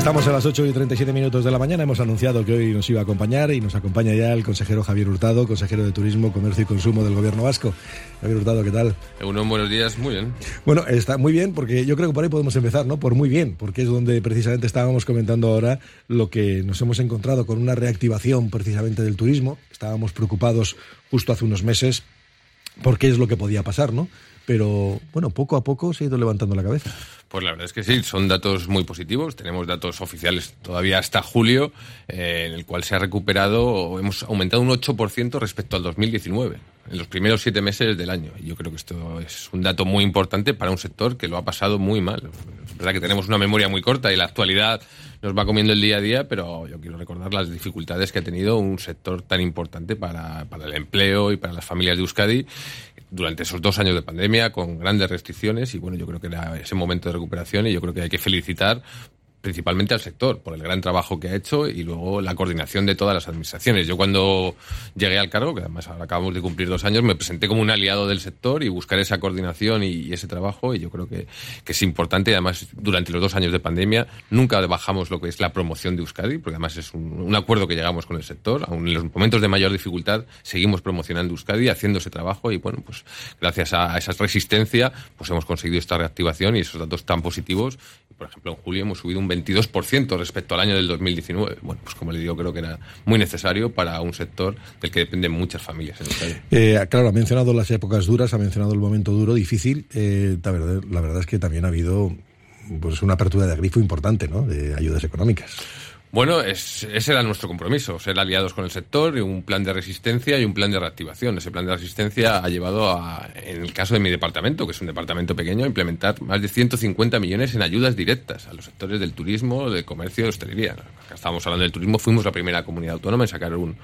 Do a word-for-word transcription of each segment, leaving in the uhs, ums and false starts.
Estamos a las ocho y treinta y siete minutos de la mañana. Hemos anunciado que hoy nos iba a acompañar y nos acompaña ya el consejero Javier Hurtado, consejero de Turismo, Comercio y Consumo del Gobierno vasco. Javier Hurtado, ¿qué tal? Unos buenos días, muy bien. Bueno, está muy bien, porque yo creo que por ahí podemos empezar, ¿no? Por muy bien, porque es donde precisamente estábamos comentando ahora lo que nos hemos encontrado con una reactivación precisamente del turismo. Estábamos preocupados justo hace unos meses por qué es lo que podía pasar, ¿no? Pero, bueno, poco a poco se ha ido levantando la cabeza. Pues la verdad es que sí, son datos muy positivos. Tenemos datos oficiales todavía hasta julio, eh, en el cual se ha recuperado, hemos aumentado un ocho por ciento respecto al dos mil diecinueve, en los primeros siete meses del año. Y yo creo que esto es un dato muy importante para un sector que lo ha pasado muy mal. Es verdad que tenemos una memoria muy corta y la actualidad nos va comiendo el día a día, pero yo quiero recordar las dificultades que ha tenido un sector tan importante para, para el empleo y para las familias de Euskadi durante esos dos años de pandemia, con grandes restricciones, y bueno, yo creo que era ese momento de recuperación y yo creo que hay que felicitar principalmente al sector por el gran trabajo que ha hecho y luego la coordinación de todas las administraciones. Yo cuando llegué al cargo, que además ahora acabamos de cumplir dos años, me presenté como un aliado del sector y buscar esa coordinación y, y ese trabajo, y yo creo que, que es importante. Y además, durante los dos años de pandemia nunca bajamos lo que es la promoción de Euskadi, porque además es un, un acuerdo que llegamos con el sector. Aún en los momentos de mayor dificultad seguimos promocionando Euskadi, haciendo ese trabajo, y bueno, pues gracias a, a esa resistencia pues hemos conseguido esta reactivación y esos datos tan positivos. Por ejemplo, en julio hemos subido un veintidós por ciento respecto al año del dos mil diecinueve. Bueno, pues como le digo, creo que era muy necesario para un sector del que dependen muchas familias en Euskadi. Eh, claro, ha mencionado las épocas duras, ha mencionado el momento duro, difícil. Eh, la verdad, la verdad es que también ha habido pues una apertura de grifo importante, ¿no?, de ayudas económicas. Bueno, es, ese era nuestro compromiso, ser aliados con el sector, y un plan de resistencia y un plan de reactivación. Ese plan de resistencia ha llevado a, en el caso de mi departamento, que es un departamento pequeño, a implementar más de ciento cincuenta millones en ayudas directas a los sectores del turismo, del comercio y de hostelería. Acá estábamos hablando del turismo, fuimos la primera comunidad autónoma en sacar un,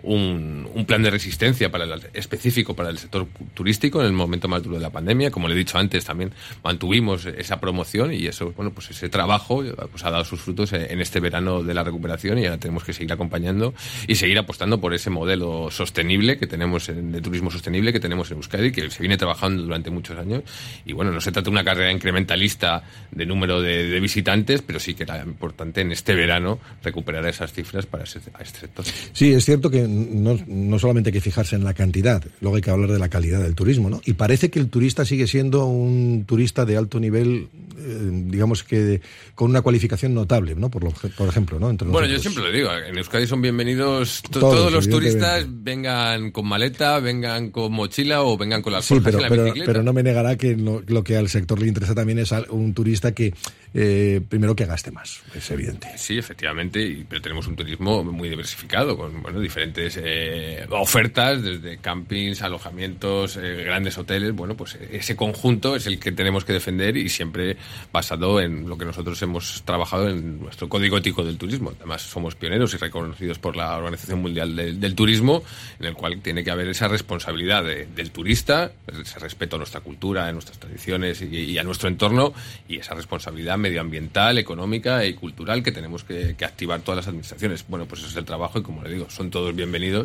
un, un plan de resistencia para el, específico para el sector turístico en el momento más duro de la pandemia. Como le he dicho antes, también mantuvimos esa promoción, y eso, bueno, pues ese trabajo pues ha dado sus frutos en este verano de la recuperación, y ahora tenemos que seguir acompañando y seguir apostando por ese modelo sostenible que tenemos en, de turismo sostenible que tenemos en Euskadi, que se viene trabajando durante muchos años. Y bueno, no se trata de una carrera incrementalista de número de, de visitantes, pero sí que era importante en este verano recuperar esas cifras para ese, a este sector. Sí, es cierto que no, no solamente hay que fijarse en la cantidad, luego hay que hablar de la calidad del turismo, ¿no? Y parece que el turista sigue siendo un turista de alto nivel, eh, digamos que de, con una cualificación notable, ¿no? Por, lo, por ejemplo, ¿no? Entre bueno, nosotros. Yo siempre lo digo, en Euskadi son bienvenidos to- todos, todos los turistas, vengan con maleta, vengan con mochila o vengan con las sí, forjas pero, en la pero, bicicleta. pero no me negará que lo, lo que al sector le interesa también es un turista que, eh, primero, que gaste más, es evidente. Sí, efectivamente, y, pero tenemos un turismo muy diversificado, con bueno, diferentes eh, ofertas, desde campings, alojamientos, eh, grandes hoteles. Bueno, pues ese conjunto es el que tenemos que defender, y siempre basado en lo que nosotros hemos trabajado en nuestro código ético del turismo. Además, somos pioneros y reconocidos por la Organización Mundial de, del Turismo, en el cual tiene que haber esa responsabilidad de, del turista, ese respeto a nuestra cultura, a nuestras tradiciones y, y a nuestro entorno, y esa responsabilidad medioambiental, económica y cultural que tenemos que, que activar todas las administraciones. Bueno, pues ese es el trabajo, y como le digo, son todos bienvenidos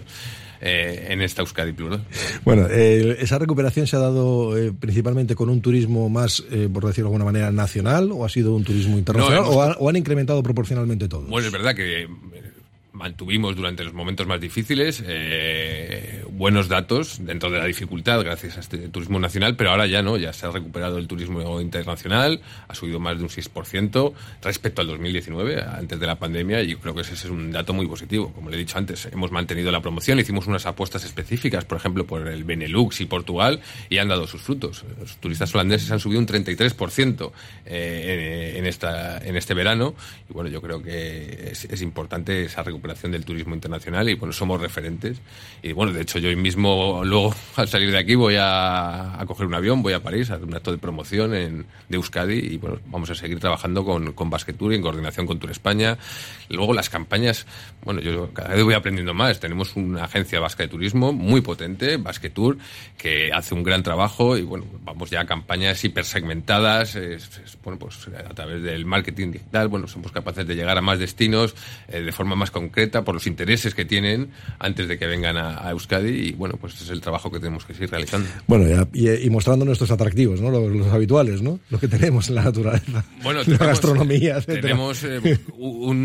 eh, en esta Euskadi plural. Bueno, eh, esa recuperación se ha dado eh, principalmente con un turismo más, eh, por decirlo de alguna manera, nacional, o ha sido un turismo internacional, no, hemos... o, ha, o han incrementado proporcionalmente todos. Bueno, es verdad que mantuvimos durante los momentos más difíciles eh, buenos datos dentro de la dificultad gracias a este turismo nacional, pero ahora ya no, ya se ha recuperado el turismo internacional, ha subido más de un seis por ciento respecto al dos mil diecinueve, antes de la pandemia, y yo creo que ese es un dato muy positivo. Como le he dicho antes, hemos mantenido la promoción, hicimos unas apuestas específicas, por ejemplo, por el Benelux y Portugal, y han dado sus frutos. Los turistas holandeses han subido un treinta y tres por ciento eh, en, en, esta, en este verano, y bueno, yo creo que es, es importante esa recuperación del turismo internacional, y bueno, somos referentes. Y bueno, de hecho yo hoy mismo, luego al salir de aquí, voy a, a coger un avión, voy a París a hacer un acto de promoción en, de Euskadi, y bueno, vamos a seguir trabajando con, con Basquetour y en coordinación con Tour España. Luego las campañas, bueno, yo cada vez voy aprendiendo más. Tenemos una agencia vasca de turismo muy potente, Basquetour, que hace un gran trabajo, y bueno, vamos ya a campañas hipersegmentadas, es, es, bueno, pues a través del marketing digital, bueno, somos capaces de llegar a más destinos eh, de forma más concreta, por los intereses que tienen antes de que vengan a, a Euskadi, y bueno, pues ese es el trabajo que tenemos que seguir realizando. Bueno, y, y mostrando nuestros atractivos, ¿no? Los, los habituales, ¿no? Lo que tenemos en la naturaleza, bueno, la tenemos, gastronomía, etcétera. Tenemos eh, un,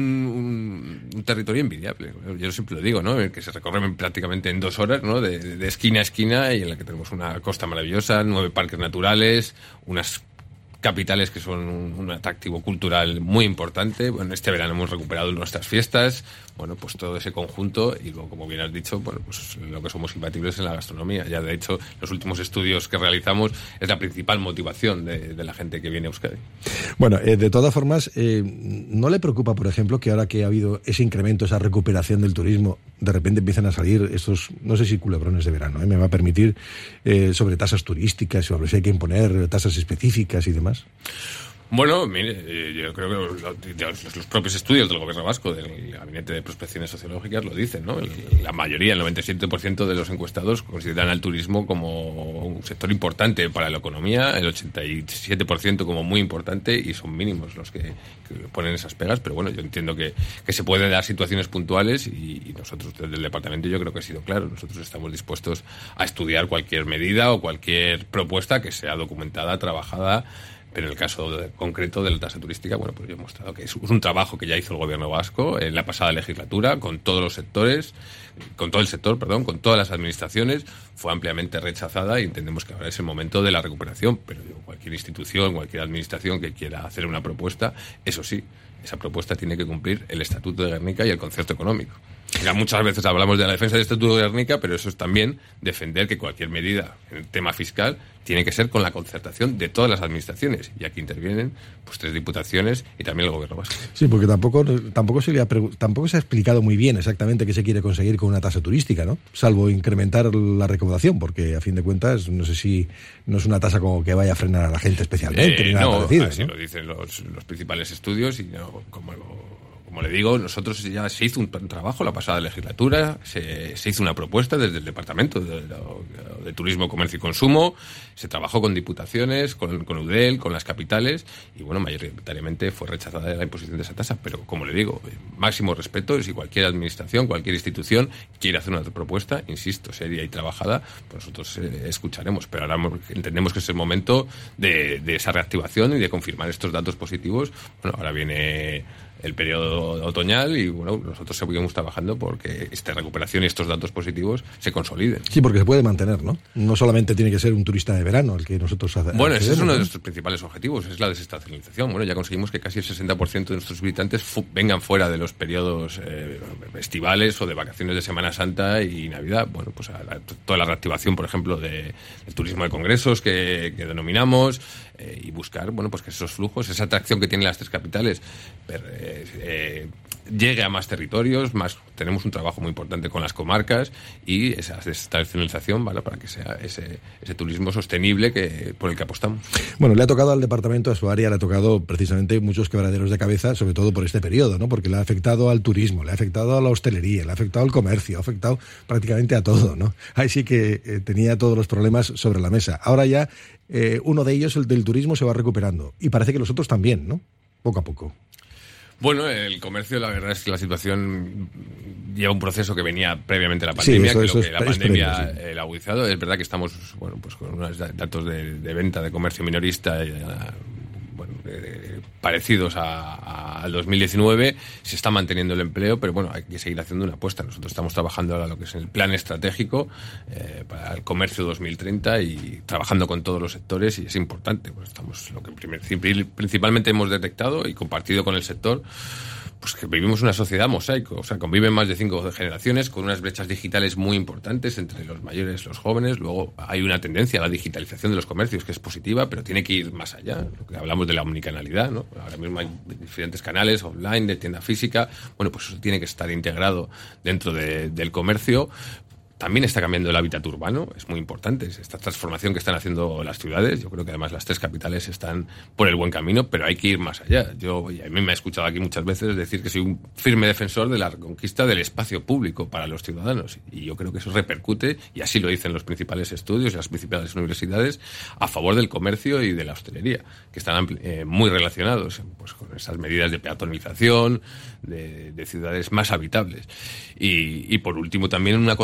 un, un territorio envidiable. Yo siempre lo digo, ¿no? Que se recorre prácticamente en dos horas, ¿no? De, de esquina a esquina, y en la que tenemos una costa maravillosa, nueve parques naturales, unas capitales que son un, un atractivo cultural muy importante. Bueno, este verano hemos recuperado nuestras fiestas, bueno, pues todo ese conjunto, y luego, como bien has dicho, bueno, pues lo que somos imbatibles en la gastronomía. Ya, de hecho, los últimos estudios que realizamos es la principal motivación de, de la gente que viene a Euskadi. Bueno, eh, de todas formas, eh, ¿no le preocupa, por ejemplo, que ahora que ha habido ese incremento, esa recuperación del turismo, de repente empiezan a salir estos, no sé si culebrones de verano, ¿eh? me va a permitir, eh, sobre tasas turísticas, sobre si hay que imponer tasas específicas y demás? Bueno, mire, yo creo que los, los propios estudios del gobierno vasco, del Gabinete de Prospecciones Sociológicas, lo dicen, ¿no? La mayoría, el noventa y siete por ciento de los encuestados consideran al turismo como un sector importante para la economía, el ochenta y siete por ciento como muy importante, y son mínimos los que, que ponen esas pegas, pero bueno, yo entiendo que, que se pueden dar situaciones puntuales, y, y nosotros desde el departamento yo creo que ha sido claro, nosotros estamos dispuestos a estudiar cualquier medida o cualquier propuesta que sea documentada, trabajada. Pero en el caso de, concreto de la tasa turística, bueno, pues yo he mostrado que es un trabajo que ya hizo el gobierno vasco en la pasada legislatura, con todos los sectores, con todo el sector, perdón, con todas las administraciones, fue ampliamente rechazada, y entendemos que ahora es el momento de la recuperación. Pero digo, cualquier institución, cualquier administración que quiera hacer una propuesta, eso sí, esa propuesta tiene que cumplir el Estatuto de Gernika y el concierto económico. Ya muchas veces hablamos de la defensa del Estatuto de Gernika, pero eso es también defender que cualquier medida en el tema fiscal tiene que ser con la concertación de todas las administraciones. Y aquí intervienen pues tres diputaciones y también el gobierno vasco. Sí, porque tampoco tampoco se le ha, tampoco se ha explicado muy bien exactamente qué se quiere conseguir con una tasa turística, ¿no? Salvo incrementar la recaudación, porque a fin de cuentas no sé si no es una tasa como que vaya a frenar a la gente especialmente, eh, ni nada no, parecido, así ¿no? Lo dicen los, los principales estudios, y no, como lo, Como le digo, nosotros ya se hizo un trabajo la pasada legislatura, se, se hizo una propuesta desde el Departamento de, de, de Turismo, Comercio y Consumo, se trabajó con diputaciones, con, con Eudel, con las capitales, y bueno, mayoritariamente fue rechazada la imposición de esa tasa. Pero, como le digo, máximo respeto, y si cualquier administración, cualquier institución quiere hacer una propuesta, insisto, seria y trabajada, pues nosotros eh, escucharemos. Pero ahora entendemos que es el momento de, de esa reactivación y de confirmar estos datos positivos. Bueno, ahora viene el periodo otoñal, y bueno, nosotros seguimos trabajando porque esta recuperación y estos datos positivos se consoliden. Sí, porque se puede mantener, ¿no? No solamente tiene que ser un turista de verano el que nosotros hacemos. Bueno, ese es uno de nuestros principales objetivos, es la desestacionalización. Bueno, ya conseguimos que casi el sesenta por ciento de nuestros visitantes fu- vengan fuera de los periodos eh, estivales o de vacaciones de Semana Santa y Navidad. Bueno, pues a la, toda la reactivación, por ejemplo, de, del turismo de congresos que, que denominamos, eh, y buscar, bueno, pues que esos flujos, esa atracción que tienen las tres capitales, per, eh, Eh, llegue a más territorios, más tenemos un trabajo muy importante con las comarcas, y esa desestacionalización, ¿vale?, para que sea ese, ese turismo sostenible que por el que apostamos. Bueno, le ha tocado al departamento, a su área, le ha tocado precisamente muchos quebraderos de cabeza, sobre todo por este periodo, ¿no? Porque le ha afectado al turismo, le ha afectado a la hostelería, le ha afectado al comercio, ha afectado prácticamente a todo, ¿no? Ahí sí que eh, tenía todos los problemas sobre la mesa. Ahora ya eh, uno de ellos, el del turismo, se va recuperando, y parece que los otros también, ¿no? Poco a poco. Bueno, el comercio, la verdad es que la situación lleva un proceso que venía previamente a la pandemia, sí, eso, que, eso que la pandemia ha sí. eh, agudizado. Es verdad que estamos, bueno, pues con unos datos de, de venta de comercio minorista y, bueno, eh, parecidos a, a, al dos mil diecinueve. Se está manteniendo el empleo, pero bueno, hay que seguir haciendo una apuesta. Nosotros estamos trabajando ahora lo que es el plan estratégico eh, para el comercio dos mil treinta, y trabajando con todos los sectores, y es importante. Pues estamos, lo que primer, principalmente hemos detectado y compartido con el sector, pues que vivimos una sociedad mosaico, o sea, conviven más de cinco generaciones con unas brechas digitales muy importantes entre los mayores y los jóvenes. Luego hay una tendencia a la digitalización de los comercios que es positiva, pero tiene que ir más allá. Lo que hablamos de la omnicanalidad, ¿no? Ahora mismo hay diferentes canales online, de tienda física. Bueno, pues eso tiene que estar integrado dentro de, del comercio. También está cambiando el hábitat urbano, es muy importante, esta transformación que están haciendo las ciudades. Yo creo que además las tres capitales están por el buen camino, pero hay que ir más allá. Yo, y a mí me he escuchado aquí muchas veces decir que soy un firme defensor de la reconquista del espacio público para los ciudadanos, y yo creo que eso repercute, y así lo dicen los principales estudios y las principales universidades, a favor del comercio y de la hostelería, que están eh, muy relacionados pues, con esas medidas de peatonalización, de, de ciudades más habitables. Y, y por último también una conciencia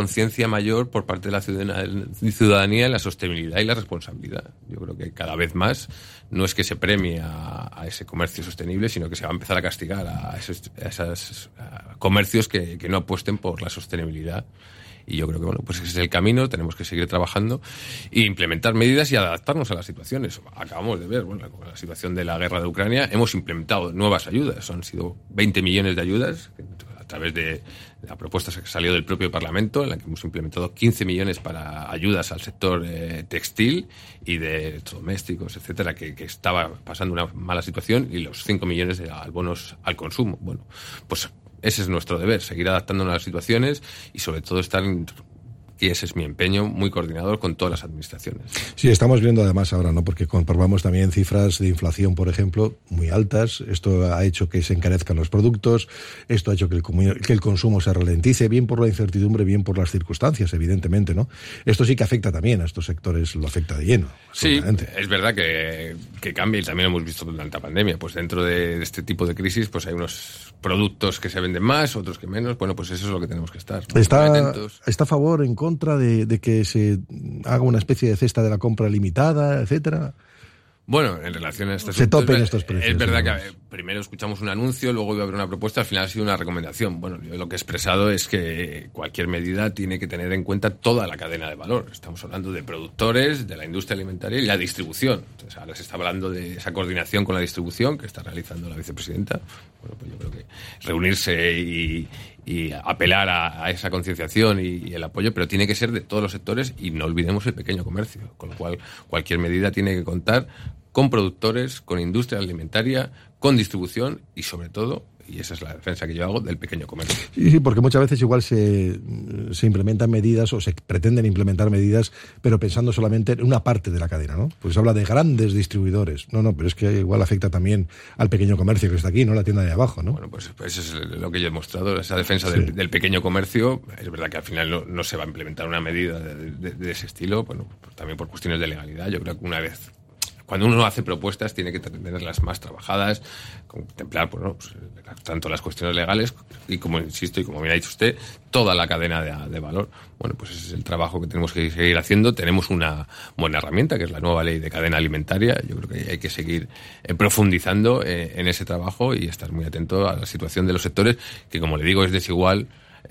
conciencia mayor por parte de la ciudadanía en la sostenibilidad y la responsabilidad. Yo creo que cada vez más no es que se premie a, a ese comercio sostenible, sino que se va a empezar a castigar a esos, a esos a comercios que, que no apuesten por la sostenibilidad. Y yo creo que, bueno, pues ese es el camino, tenemos que seguir trabajando e implementar medidas y adaptarnos a las situaciones. Acabamos de ver, bueno, con la situación de la guerra de Ucrania, hemos implementado nuevas ayudas. Han sido veinte millones de ayudas a través de la propuesta que salió del propio Parlamento, en la que hemos implementado quince millones para ayudas al sector eh, textil y de electrodomésticos, etcétera, que, que estaba pasando una mala situación, y los cinco millones de bonos al consumo. Bueno, pues ese es nuestro deber, seguir adaptándonos a las situaciones y sobre todo estar, en, y ese es mi empeño, muy coordinador con todas las administraciones. Sí, estamos viendo además ahora, ¿no? Porque comprobamos también cifras de inflación, por ejemplo, muy altas. Esto ha hecho que se encarezcan los productos, esto ha hecho que el, que el consumo se ralentice, bien por la incertidumbre, bien por las circunstancias, evidentemente, ¿no? Esto sí que afecta también a estos sectores, lo afecta de lleno. Sí, es verdad que, que cambia, y también lo hemos visto durante la pandemia. Pues dentro de, de este tipo de crisis, pues hay unos productos que se venden más, otros que menos. Bueno, pues eso es lo que tenemos que estar, ¿no? ¿Está, ¿Está a favor, en contra de, de que se haga una especie de cesta de la compra limitada, etcétera? Bueno, en relación a estos se topen estos precios. Es verdad que a ver, primero escuchamos un anuncio, luego iba a haber una propuesta, al final ha sido una recomendación. Bueno, yo lo que he expresado es que cualquier medida tiene que tener en cuenta toda la cadena de valor. Estamos hablando de productores, de la industria alimentaria y la distribución. Entonces ahora se está hablando de esa coordinación con la distribución que está realizando la vicepresidenta. Bueno, pues yo creo que reunirse y, y apelar a, a esa concienciación y, y el apoyo, pero tiene que ser de todos los sectores, y no olvidemos el pequeño comercio, con lo cual cualquier medida tiene que contar con productores, con industria alimentaria, con distribución y sobre todo, y esa es la defensa que yo hago, del pequeño comercio. Sí, sí, porque muchas veces igual se, se implementan medidas o se pretenden implementar medidas, pero pensando solamente en una parte de la cadena, ¿no? Pues se habla de grandes distribuidores. No, no, pero es que igual afecta también al pequeño comercio que está aquí, ¿no? La tienda de abajo, ¿no? Bueno, pues, pues eso es lo que yo he mostrado, esa defensa sí. del, del pequeño comercio. Es verdad que al final no, no se va a implementar una medida de, de, de ese estilo, bueno, también por cuestiones de legalidad. Yo creo que una vez... Cuando uno hace propuestas tiene que tenerlas más trabajadas, contemplar pues, ¿no? pues, tanto las cuestiones legales y, como insisto, y como bien ha dicho usted, toda la cadena de, de valor. Bueno, pues ese es el trabajo que tenemos que seguir haciendo. Tenemos una buena herramienta, que es la nueva ley de cadena alimentaria. Yo creo que hay que seguir eh, profundizando eh, en ese trabajo y estar muy atento a la situación de los sectores, que, como le digo, es desigual.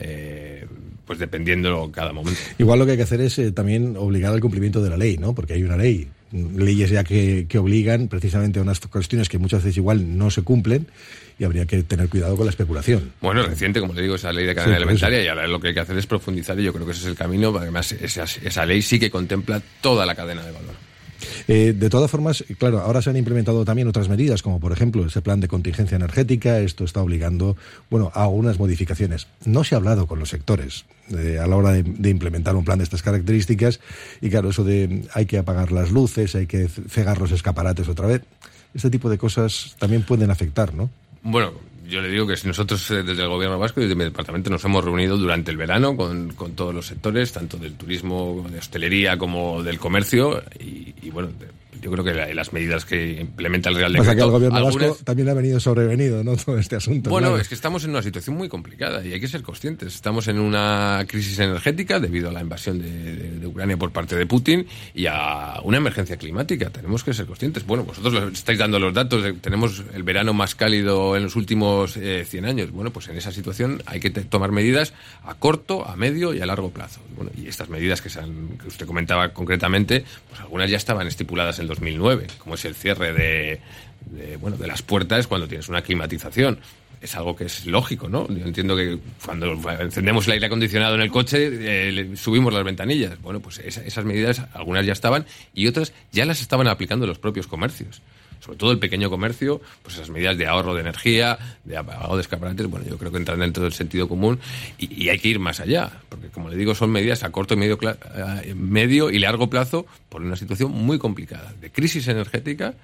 Eh, pues dependiendo cada momento. Igual lo que hay que hacer es eh, también obligar al cumplimiento de la ley, ¿no? Porque hay una ley, leyes ya que, que obligan precisamente a unas cuestiones que muchas veces igual no se cumplen, y habría que tener cuidado con la especulación. Bueno, reciente, como le digo, esa ley de cadena sí, alimentaria, y ahora lo que hay que hacer es profundizar, y yo creo que ese es el camino, porque además esa, esa ley sí que contempla toda la cadena de valor. Eh, de todas formas, claro, ahora se han implementado también otras medidas, como por ejemplo ese plan de contingencia energética. Esto está obligando, bueno, a algunas modificaciones. No se ha hablado con los sectores eh, a la hora de, de implementar un plan de estas características, y claro, eso de hay que apagar las luces, hay que cegar los escaparates otra vez, este tipo de cosas también pueden afectar, ¿no? Bueno, yo le digo que si nosotros desde el Gobierno vasco y desde mi departamento nos hemos reunido durante el verano con, con todos los sectores, tanto del turismo, de hostelería como del comercio, y, y bueno, yo creo que la, las medidas que implementa el Real Decreto... Pasa que al Gobierno algunas... vasco también ha venido sobrevenido, ¿no?, todo este asunto. Bueno, claro. Es que estamos en una situación muy complicada y hay que ser conscientes. Estamos en una crisis energética debido a la invasión de, de, de Ucrania por parte de Putin y a una emergencia climática. Tenemos que ser conscientes. Bueno, vosotros estáis dando los datos. De, tenemos el verano más cálido en los últimos eh, cien años. Bueno, pues en esa situación hay que te, tomar medidas a corto, a medio y a largo plazo. Bueno, y estas medidas que, se han, que usted comentaba concretamente, pues algunas ya estaban estipuladas en dos mil nueve, como es el cierre de, de, bueno, de las puertas cuando tienes una climatización. Es algo que es lógico, ¿no? Yo entiendo que cuando encendemos el aire acondicionado en el coche, eh, subimos las ventanillas. Bueno, pues esa, esas medidas, algunas ya estaban y otras ya las estaban aplicando los propios comercios. Sobre todo el pequeño comercio, pues esas medidas de ahorro de energía, de apagado de escaparates, bueno, yo creo que entran dentro del sentido común y, y hay que ir más allá, porque como le digo, son medidas a corto, medio, medio y largo plazo por una situación muy complicada, de crisis energética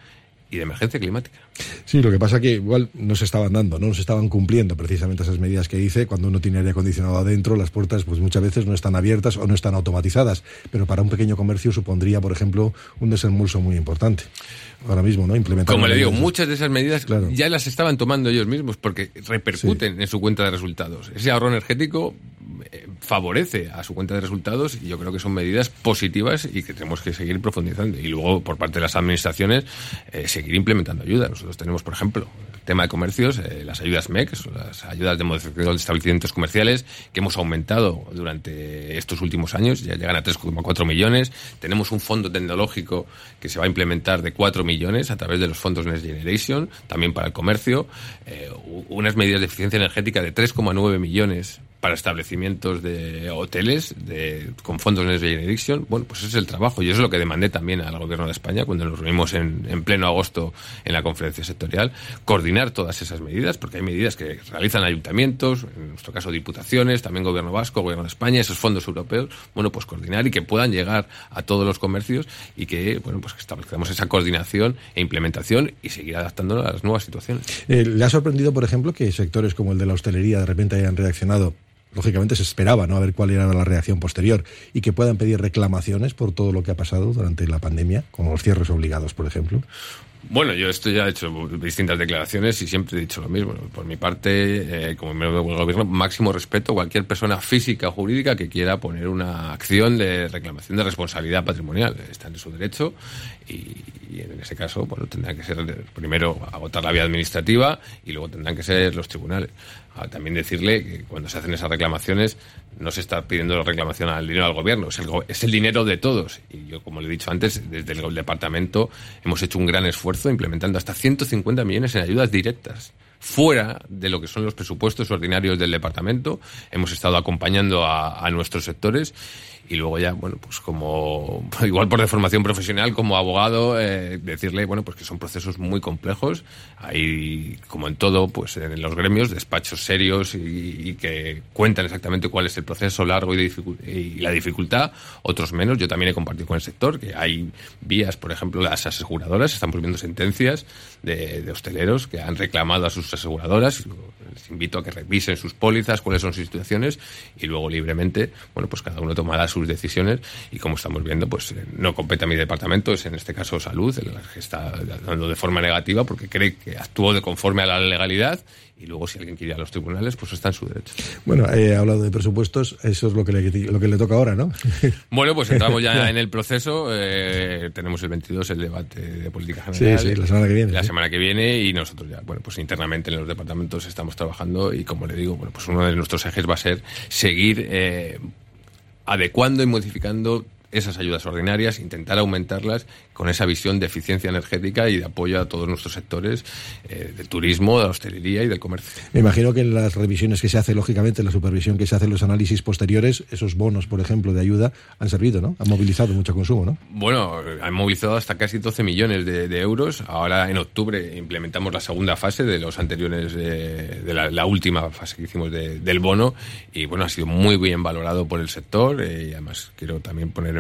y de emergencia climática. Sí, lo que pasa que igual no se estaban dando, no se estaban cumpliendo precisamente esas medidas que dice. Cuando uno tiene aire acondicionado adentro, las puertas pues muchas veces no están abiertas o no están automatizadas, pero para un pequeño comercio supondría, por ejemplo, un desembolso muy importante. Ahora mismo, ¿no? Implementar. Como le digo, medidas. muchas de esas medidas claro. ya las estaban tomando ellos mismos porque repercuten sí. en su cuenta de resultados. Ese ahorro energético eh, favorece a su cuenta de resultados y yo creo que son medidas positivas y que tenemos que seguir profundizando. Y luego, por parte de las administraciones, eh, seguir implementando ayudas. Nosotros tenemos, por ejemplo, el tema de comercios, eh, las ayudas M E C, que son las ayudas de modificación de establecimientos comerciales, que hemos aumentado durante estos últimos años, ya llegan a tres coma cuatro millones. Tenemos un fondo tecnológico que se va a implementar de cuatro millones a través de los fondos Next Generation, también para el comercio, eh, unas medidas de eficiencia energética de tres coma nueve millones para establecimientos de hoteles de, con fondos Next Generation. Bueno, pues ese es el trabajo y eso es lo que demandé también al Gobierno de España cuando nos reunimos en, en pleno agosto en la conferencia sectorial, coordinar todas esas medidas, porque hay medidas que realizan ayuntamientos, en nuestro caso diputaciones, también Gobierno Vasco, Gobierno de España, esos fondos europeos, bueno, pues coordinar y que puedan llegar a todos los comercios y que, bueno, pues que establezcamos esa coordinación e implementación y seguir adaptándonos a las nuevas situaciones. Eh, ¿Le ha sorprendido, por ejemplo, que sectores como el de la hostelería de repente hayan reaccionado? Lógicamente se esperaba, ¿no?, a ver cuál era la reacción posterior y que puedan pedir reclamaciones por todo lo que ha pasado durante la pandemia, como los cierres obligados, por ejemplo. Bueno, yo esto ya he hecho distintas declaraciones y siempre he dicho lo mismo. Por mi parte, eh, como miembro del gobierno, máximo respeto a cualquier persona física o jurídica que quiera poner una acción de reclamación de responsabilidad patrimonial. Está en su derecho y, y en ese caso, bueno, tendrán que ser primero agotar la vía administrativa y luego tendrán que ser los tribunales. A también decirle que cuando se hacen esas reclamaciones no se está pidiendo la reclamación al dinero al gobierno, es el, es el dinero de todos. Y yo, como le he dicho antes, desde el departamento hemos hecho un gran esfuerzo implementando hasta ciento cincuenta millones en ayudas directas. Fuera de lo que son los presupuestos ordinarios del departamento, hemos estado acompañando a, a nuestros sectores y luego ya, bueno, pues como, igual por deformación profesional, como abogado, eh, decirle, bueno, pues que son procesos muy complejos. Hay, como en todo, pues en los gremios, despachos serios y, y que cuentan exactamente cuál es el proceso largo y, de dificult- y la dificultad, otros menos. Yo también he compartido con el sector que hay vías, por ejemplo, las aseguradoras, estamos viendo sentencias de, de hosteleros que han reclamado a sus aseguradoras. Les invito a que revisen sus pólizas, cuáles son sus situaciones y luego libremente, bueno, pues cada uno tomará sus decisiones y como estamos viendo, pues no compete a mi departamento, es en este caso Salud, el que está dando de forma negativa porque cree que actuó de conforme a la legalidad y luego si alguien quiere ir a los tribunales, pues está en su derecho. Bueno, he eh, hablado de presupuestos, eso es lo que le, lo que le toca ahora, ¿no? Bueno, pues entramos ya en el proceso, eh, tenemos el veintidós el debate de política general. Sí, sí, la semana que viene. La sí. semana que viene y nosotros ya, bueno, pues internamente en los departamentos estamos trabajando y como le digo, bueno, pues uno de nuestros ejes va a ser seguir eh, adecuando y modificando esas ayudas ordinarias, intentar aumentarlas con esa visión de eficiencia energética y de apoyo a todos nuestros sectores eh, del turismo, de la hostelería y del comercio. Me imagino que en las revisiones que se hace, lógicamente, en la supervisión que se hace en los análisis posteriores, esos bonos, por ejemplo, de ayuda, han servido, ¿no? Han movilizado mucho consumo, ¿no? Bueno, han movilizado hasta casi doce millones de, de euros. Ahora, en octubre, implementamos la segunda fase de los anteriores, de, de la, la última fase que hicimos de, del bono y, bueno, ha sido muy bien valorado por el sector eh, y, además, quiero también poner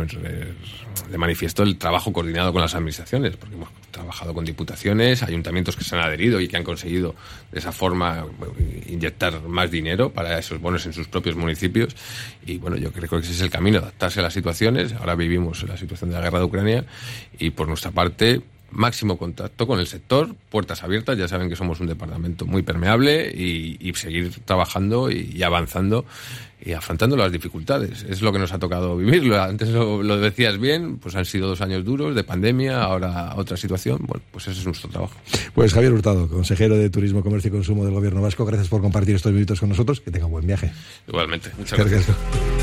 de manifiesto el trabajo coordinado con las administraciones, porque hemos trabajado con diputaciones, ayuntamientos que se han adherido y que han conseguido de esa forma inyectar más dinero para esos bonos en sus propios municipios y bueno, yo creo que ese es el camino, adaptarse a las situaciones. Ahora vivimos la situación de la guerra de Ucrania y por nuestra parte máximo contacto con el sector, puertas abiertas, ya saben que somos un departamento muy permeable y, y seguir trabajando y, y avanzando y afrontando las dificultades. Es lo que nos ha tocado vivir. Antes lo, lo decías bien, pues han sido dos años duros de pandemia, ahora otra situación. Bueno, pues ese es nuestro trabajo. Pues Javier Hurtado, consejero de Turismo, Comercio y Consumo del Gobierno Vasco, gracias por compartir estos minutos con nosotros. Que tenga un buen viaje. Igualmente. Muchas gracias. gracias.